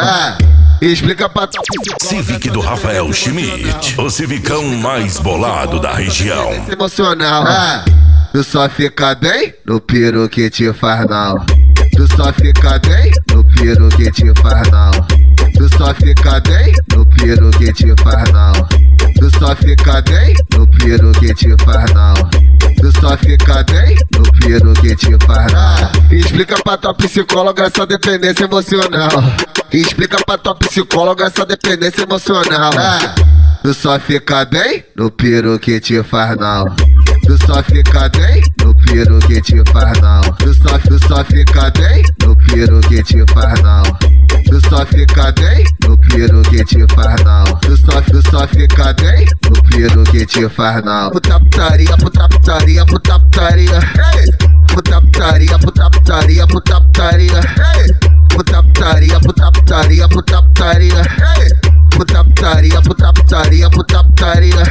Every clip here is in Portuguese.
Explica pra tua Civic do Rafael Schmidt, o civicão mais bolado da região. emocional. Tu só fica bem no piro que te faz não. Tu só fica bem no piro que te faz não. Tu só fica bem no piro que te faz não. Tu só fica bem no piro que te faz não. Tu só fica bem no piro que te faz não. Explica pra tua psicóloga essa dependência emocional. Explica pra tua psicóloga essa dependência emocional. Tu só fica bem no piro que te faz não. Tu só fica bem no piro que te faz não. Tu só fica bem no piro que te faz não. Tu só fica bem no piro que te faz não. Tu só fica bem no piro que te faz não. Puta putaria, puta putaria, puta putaria. Puta putaria, puta putaria, puta putaria. Puta putaria, puta putaria, puta putaria. Puta putaria, puta putaria, puta putaria.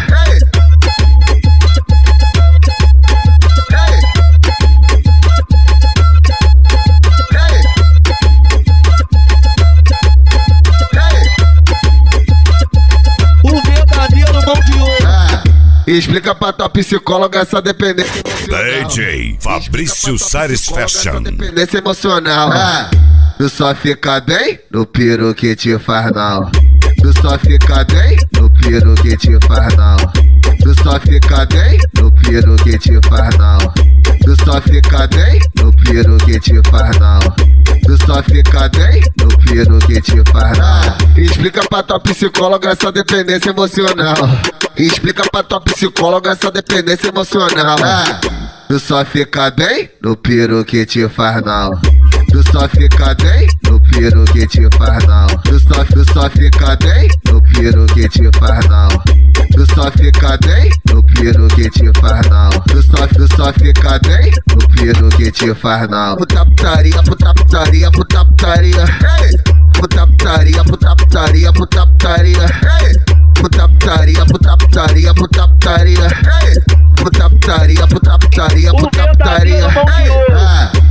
Explica pra tua psicóloga essa dependência emocional. DJ Fabrício Satisfaction. Dependência emocional. Tu só fica bem no piro que te faz não. Tu só fica bem no piro que te faz não. Tu só fica bem no piro que te faz não. Tu só fica bem no piro que te faz não. Tu só fica bem no piro que te faz não. Explica pra tua psicóloga essa dependência emocional. Explica pra tua psicóloga essa dependência emocional. Tu só fica bem no piro que te faz não. Tu só fica bem no piro que te faz não. Tu só fica bem no piro que te faz não. Tu só fica bem no piro que te faz não. Tu só fica bem no piro que te faz não. Puta putaria, puta putaria, puta putaria. Puta putaria, puta putaria, puta putaria. Puta putaria, puta putaria, puta putaria. Puta putaria, puta putaria, puta putaria.